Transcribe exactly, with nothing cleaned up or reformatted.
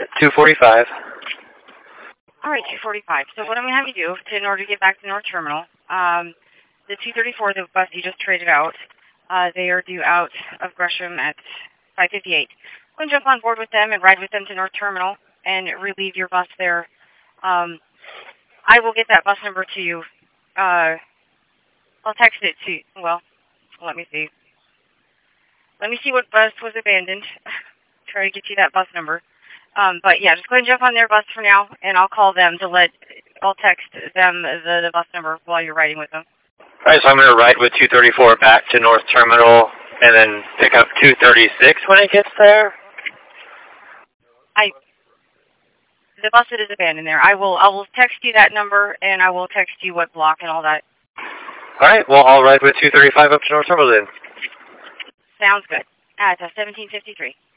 two forty-five. All right, two forty-five. So what I'm going to have you do, to, in order to get back to North Terminal, um, the two thirty-four, the bus you just traded out, uh, they are due out of Gresham at five fifty-eight. I'm going to jump on board with them and ride with them to North Terminal and relieve your bus there. Um, I will get that bus number to you. Uh, I'll text it to you. Well, let me see. Let me see what bus was abandoned. Try to get you that bus number. Um, but yeah, just go ahead and jump on their bus for now, and I'll call them to let, I'll text them the, the bus number while you're riding with them. All right, so I'm going to ride with two thirty-four back to North Terminal and then pick up two thirty-six when it gets there? I, the bus that is abandoned there. I will, I will text you that number, and I will text you what block and all that. All right, well, I'll ride with two thirty-five up to North Terminal then. Sounds good. At seventeen fifty-three.